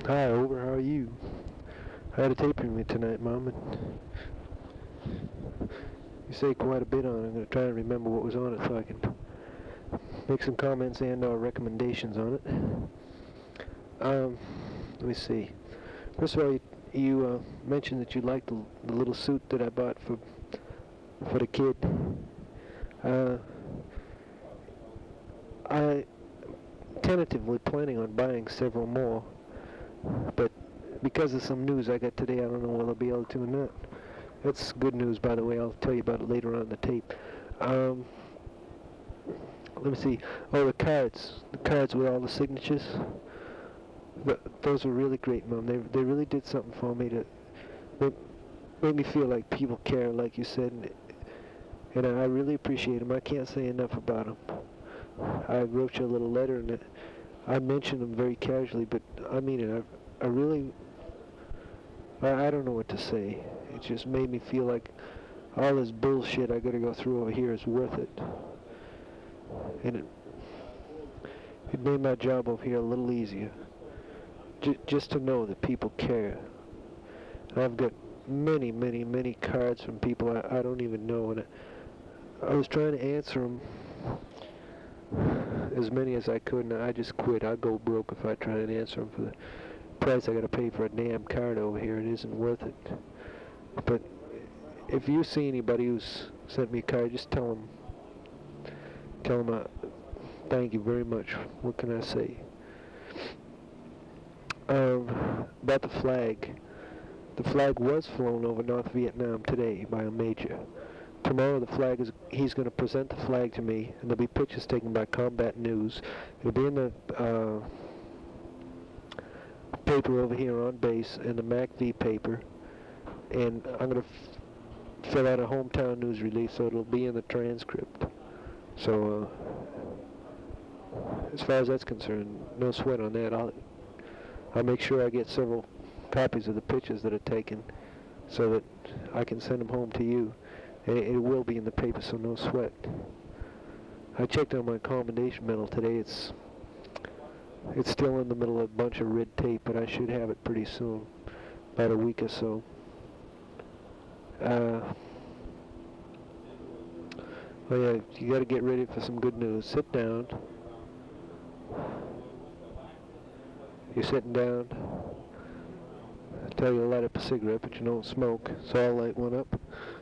Hi, over. How are you? I had a tape with me tonight, Mom, and you say quite a bit on it. I'm going to try and remember what was on it so I can make some comments and recommendations on it. Let me see. First of all, you mentioned that you liked the little suit that I bought for the kid. Uh, I tentatively planning on buying several more, but because of some news I got today, I don't know whether I'll be able to or not. That's good news, by the way. I'll tell you about it later on in the tape. Um, Let me see. Oh, the cards with all the signatures. Those were really great, Mom. They really did something for me to make, make me feel like people care, like you said, and I really appreciate them. I can't say enough about them. I wrote you a little letter, and I mentioned them very casually, but I mean it. I really, I don't know what to say. It just made me feel like all this bullshit I got to go through over here is worth it, and it made my job over here a little easier. Just to know that people care. And I've got many, many, many cards from people I don't even know, and I was trying to answer them as many as I could, and I just quit. I'd go broke if I try and answer them for the price I got to pay for a damn card over here. It isn't worth it. But if you see anybody who's sent me a card, just tell them thank you very much. What can I say? About the flag. The flag was flown over North Vietnam today by a major. Tomorrow he's going to present the flag to me, and there'll be pictures taken by Combat News. It'll be in the paper over here on base, in the MACV paper, and I'm going to fill out a hometown news release, so it'll be in the transcript. So, as far as that's concerned, no sweat on that. I'll make sure I get several copies of the pictures that are taken, so that I can send them home to you. It will be in the paper, so no sweat. I checked on my commendation medal today. It's still in the middle of a bunch of red tape, but I should have it pretty soon, about a week or so. Oh yeah, you got to get ready for some good news. Sit down. You're sitting down. I tell you to light up a cigarette, but you don't smoke, so I'll light one up.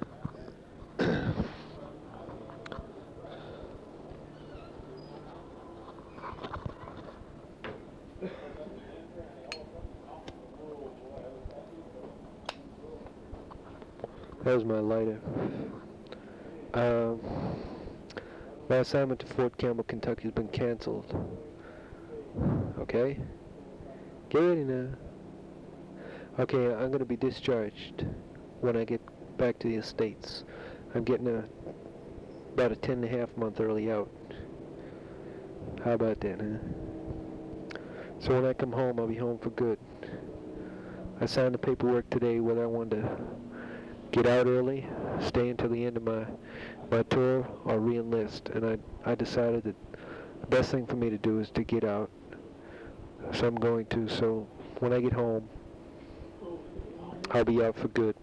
That was my lighter. Um, my assignment to Fort Campbell, Kentucky has been canceled. Okay? Get ready now. Okay, I'm going to be discharged when I get back to the States. I'm getting about a 10.5 month early out. How about that, huh? So when I come home, I'll be home for good. I signed the paperwork today whether I wanted to get out early, stay until the end of my tour, or re-enlist. And I decided that the best thing for me to do is to get out. So I'm going to. So when I get home, I'll be out for good.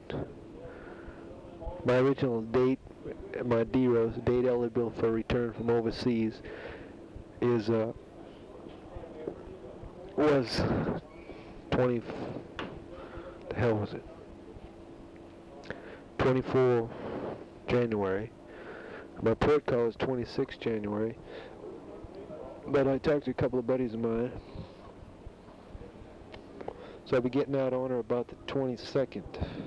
My original date, my DEROS, date eligible for return from overseas, was 20, the hell was it? 24 January. My port call is 26 January. But I talked to a couple of buddies of mine. So I'll be getting out on or about the 22nd.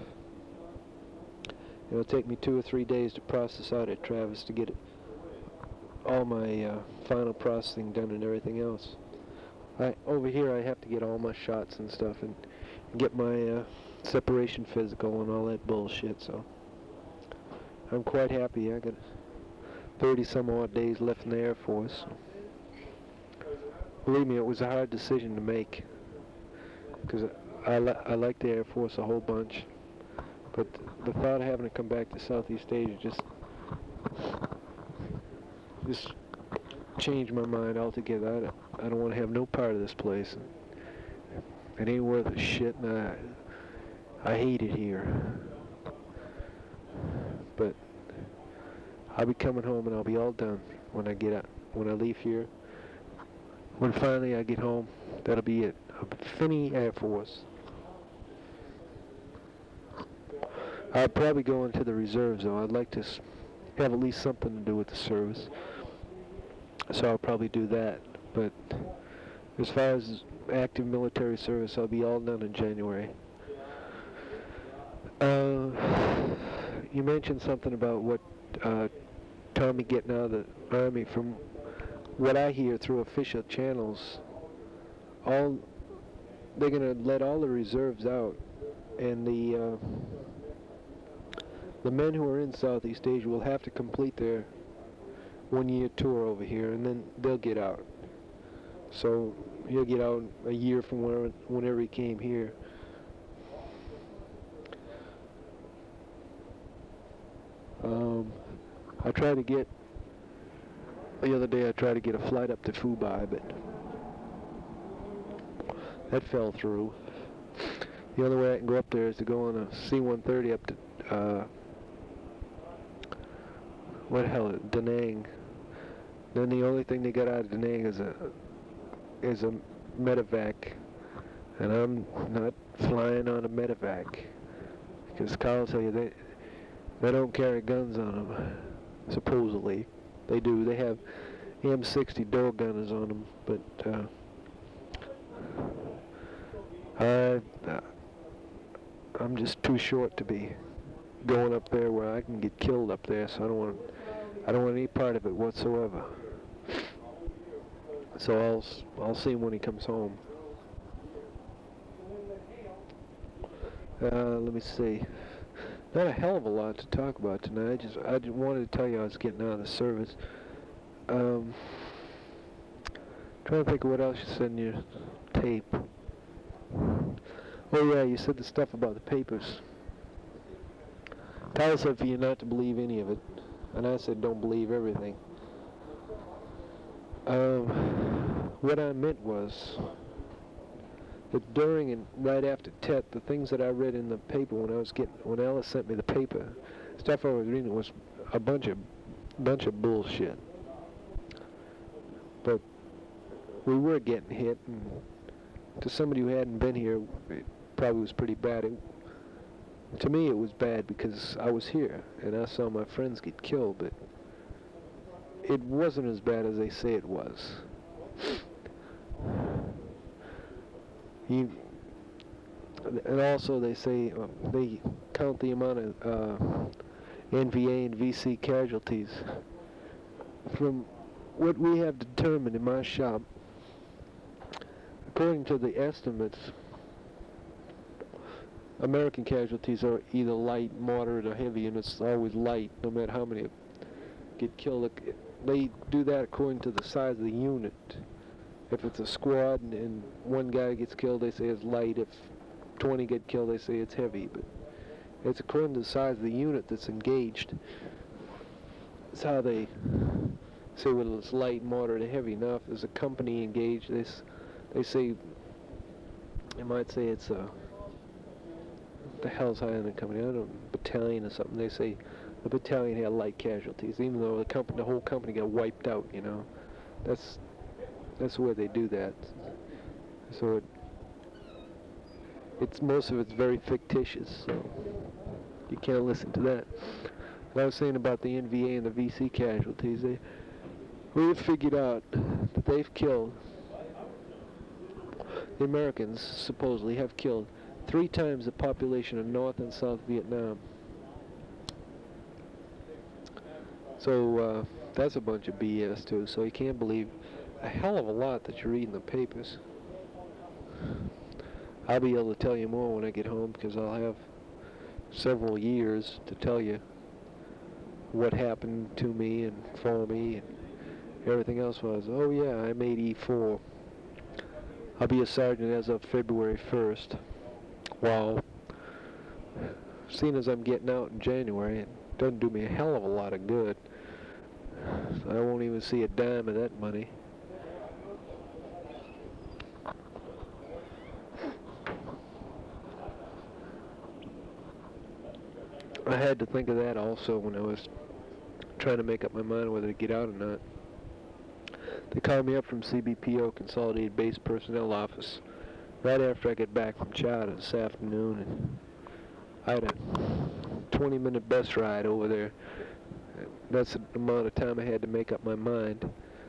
It'll take me 2 or 3 days to process out at Travis to get all my final processing done and everything else. Over here I have to get all my shots and stuff and get my separation physical and all that bullshit, so I'm quite happy. I got 30 some odd days left in the Air Force. Believe me, it was a hard decision to make, because I like the Air Force a whole bunch, but the thought of having to come back to Southeast Asia just changed my mind altogether. I don't want to have no part of this place. It ain't worth a shit, and I hate it here. But I'll be coming home and I'll be all done when I get out, when I leave here. When finally I get home, that'll be it. Finney Air Force. I'll probably go into the reserves though. I'd like to have at least something to do with the service. So I'll probably do that. But as far as active military service, I'll be all done in January. You mentioned something about what Tommy getting out of the Army. From what I hear through official channels, they're going to let all the reserves out, and the men who are in Southeast Asia will have to complete their one-year tour over here, and then they'll get out. So he'll get out a year from whenever he came here. The other day I tried to get a flight up to Fubai, but that fell through. The only way I can go up there is to go on a C-130 up to, what the hell, Da Nang. Then the only thing they got out of Da Nang is a medevac, and I'm not flying on a medevac, because Carl will tell you they don't carry guns on them, supposedly. They do. They have M60 door gunners on them, but I'm just too short to be going up there where I can get killed up there, so I don't want any part of it whatsoever. So I'll see him when he comes home. Let me see. Not a hell of a lot to talk about tonight. I just wanted to tell you I was getting out of the service. Trying to think of what else you said in your tape. Oh yeah, you said the stuff about the papers. Tyler said for you not to believe any of it, and I said don't believe everything. What I meant was that during and right after Tet, the things that I read in the paper when Alice sent me the paper, stuff I was reading was a bunch of bullshit. But we were getting hit, and to somebody who hadn't been here, it probably was pretty bad. To me, it was bad because I was here and I saw my friends get killed, but it wasn't as bad as they say it was. And also they say they count the amount of NVA and VC casualties. From what we have determined in my shop, according to the estimates, American casualties are either light, moderate, or heavy, and it's always light, no matter how many get killed. They do that according to the size of the unit. If it's a squad and one guy gets killed, they say it's light. If 20 get killed, they say it's heavy. But it's according to the size of the unit that's engaged. That's how they say whether it's light, moderate, or heavy. Now, if there's a company engaged, they say, they might say it's a, what the hell's higher than a company? I don't know, battalion or something. They say the battalion had light casualties, even though the whole company got wiped out, you know. That's the way they do that. So most of it's very fictitious, so you can't listen to that. What I was saying about the NVA and the VC casualties, we've figured out that they've killed, the Americans supposedly have killed 3 times the population of North and South Vietnam. So that's a bunch of BS too, so you can't believe a hell of a lot that you read in the papers. I'll be able to tell you more when I get home, because I'll have several years to tell you what happened to me and for me, and everything else was. Oh yeah, I made E4. I'll be a sergeant as of February 1st. Wow. Seeing as I'm getting out in January, it doesn't do me a hell of a lot of good. I won't even see a dime of that money. I had to think of that also when I was trying to make up my mind whether to get out or not. They called me up from CBPO, Consolidated Base Personnel Office, right after I get back from Chowder this afternoon, and I had a 20-minute bus ride over there. That's the amount of time I had to make up my mind.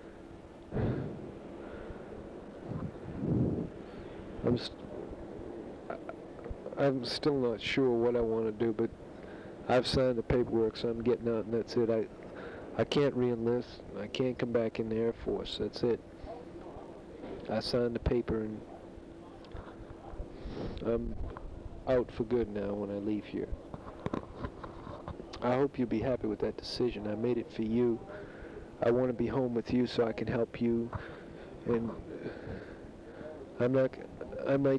I'm, st I'm still not sure what I want to do, but I've signed the paperwork, so I'm getting out, and that's it. I can't re-enlist. I can't come back in the Air Force. That's it. I signed the paper, and I'm out for good now when I leave here. I hope you'll be happy with that decision. I made it for you. I want to be home with you so I can help you, and I might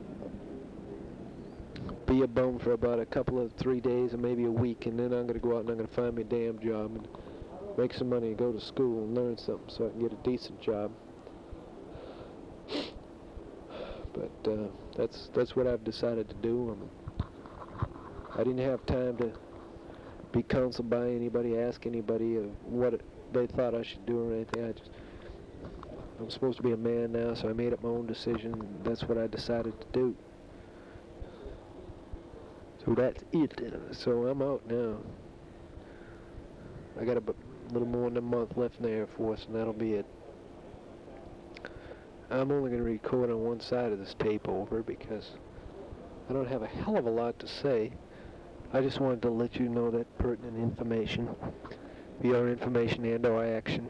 be a bum for about a couple of 3 days or maybe a week, and then I'm going to go out and I'm going to find me a damn job and make some money and go to school and learn something so I can get a decent job. But that's what I've decided to do. I didn't have time to be counseled by anybody, ask anybody what they thought I should do or anything. I'm supposed to be a man now, so I made up my own decision. That's what I decided to do. So that's it. So I'm out now. I got a little more than a month left in the Air Force, and that'll be it. I'm only going to record on one side of this tape over because I don't have a hell of a lot to say. I just wanted to let you know that pertinent information, for your information and our action.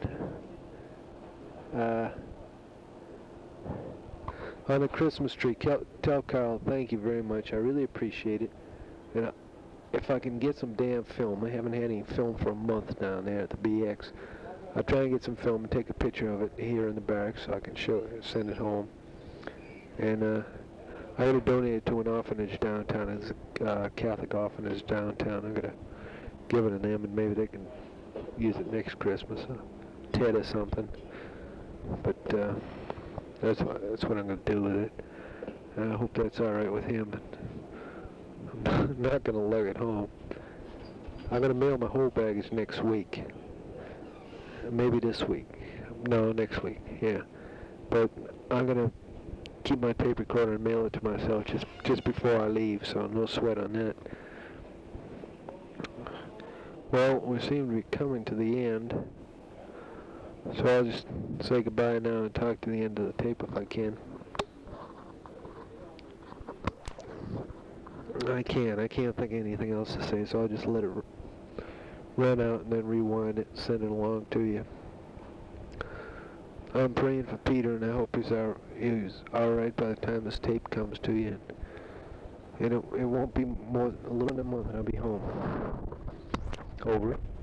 On the Christmas tree, tell Carl thank you very much. I really appreciate it. And if I can get some damn film, I haven't had any film for a month down there at the BX. I'll try and get some film and take a picture of it here in the barracks so I can send it home. And I'm going to donate it to an orphanage downtown. It's a Catholic orphanage downtown. I'm going to give it to them, and maybe they can use it next Christmas, Ted or something. But that's what I'm going to do with it. And I hope that's all right with him. I'm not going to lug it home. I'm going to mail my whole baggage next week. Maybe this week. No, next week. Yeah. But I'm going to keep my tape recorder and mail it to myself just before I leave, so no sweat on that. Well, we seem to be coming to the end. So I'll just say goodbye now and talk to the end of the tape if I can. I can't think of anything else to say, so I'll just let it run out and then rewind it and send it along to you. I'm praying for Peter, and I hope he's all right by the time this tape comes to you. And it won't be more a little bit more than I'll be home. Over.